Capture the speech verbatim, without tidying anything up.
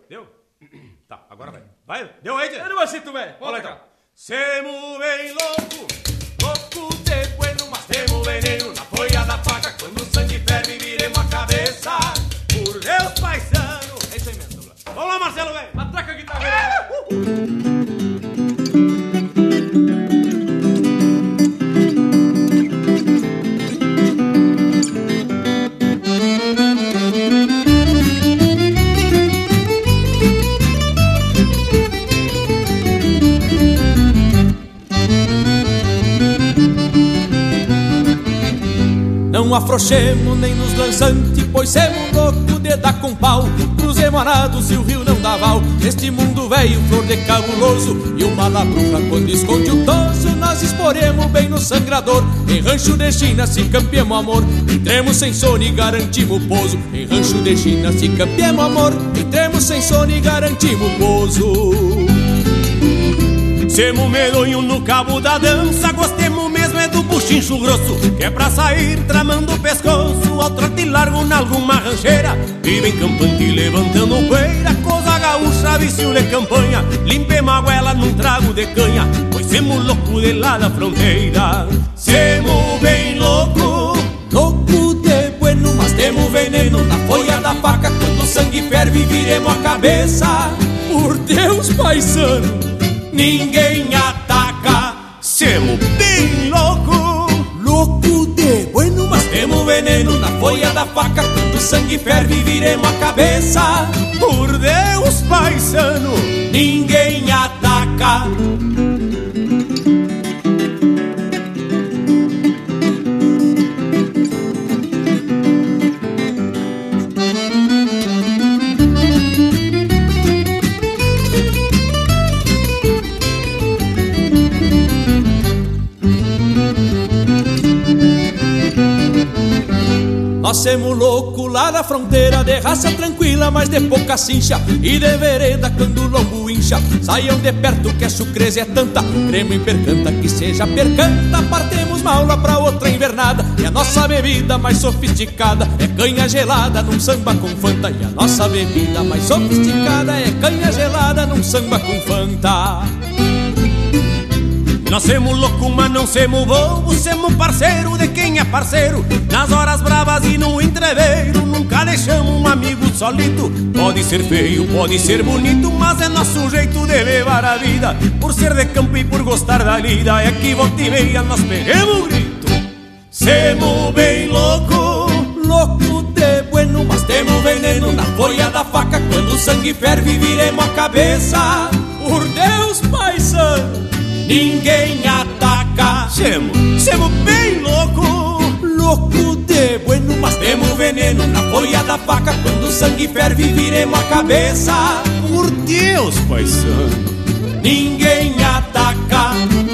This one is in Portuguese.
Deu? Tá, agora vai. Vai, deu aí, tio? É no macito, velho. Vamos lá, então. Semo bem louco, louco de bueno, mas temo veneno na folha da faca. Quando o sangue ferve, viremos a cabeça. Por Deus, paisano. É isso aí mesmo, Douglas. Vamos lá, Marcelo, velho. Atraca a guitarra, velho. Não afrouxemos nem nos lançante, pois semos louco de dar com pau. Cruzemos arados e o rio não dá val. Neste mundo velho, flor de cabuloso, e uma labruca quando esconde o toso, nós exporemos bem no sangrador. Em rancho de China se campeamos amor, entremos sem sono e garantimos pouso. Em rancho de China se campeamos amor, entremos sem sono e garantimos pouso. Semo medonho no cabo da dança, gostemos mesmo é do buchincho grosso, que é pra sair tramando o pescoço, ao trote largo nalguma rancheira. Vivem campante levantando poeira, coisa gaúcha, vício de campanha. Limpemos a goela num trago de canha, pois semo louco de lá da fronteira. Semo bem louco, louco de bueno, mas temos veneno na folha da faca. Quando o sangue ferve, viremos a cabeça. Por Deus, paisano, ninguém ataca. Semo bem louco, louco de bueno, mas temos veneno na folha da faca. Quando o sangue ferve, viremos a cabeça. Por Deus, paisano, ninguém ataca. Nós semos louco lá da fronteira, de raça tranquila, mas de pouca cincha, e de vereda quando o lombo incha. Saiam de perto que a sucreza é tanta, cremo em percanta que seja percanta. Partemos uma aula pra outra invernada, e a nossa bebida mais sofisticada é canha gelada num samba com fanta. E a nossa bebida mais sofisticada é canha gelada num samba com fanta. Nós semos louco, mas não semos bobo, semos parceiro de quem é parceiro. Nas horas bravas e no entreveiro, nunca deixamos um amigo solito. Pode ser feio, pode ser bonito, mas é nosso jeito de levar a vida. Por ser de campo e por gostar da lida, é que volta e meia nós peguemos o grito. Semos bem louco, louco de bueno, mas temos veneno na folha da faca. Quando o sangue ferve, viremos a cabeça. Por Deus, paisano, ninguém ataca. Semo, semo bem louco, louco de bueno, mas temos veneno na folha da faca. Quando o sangue ferve, viremos a cabeça. Por Deus, paisano, ninguém ataca.